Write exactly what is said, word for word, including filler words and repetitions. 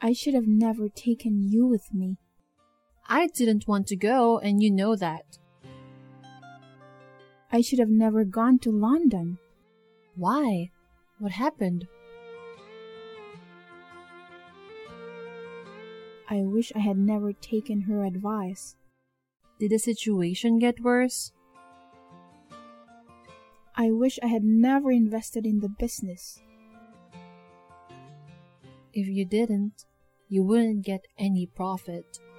I should have never taken you with me. I didn't want to go, and you know that. I should have never gone to London. Why? What happened? I wish I had never taken her advice. Did the situation get worse? I wish I had never invested in the business. If you didn't, you wouldn't get any profit.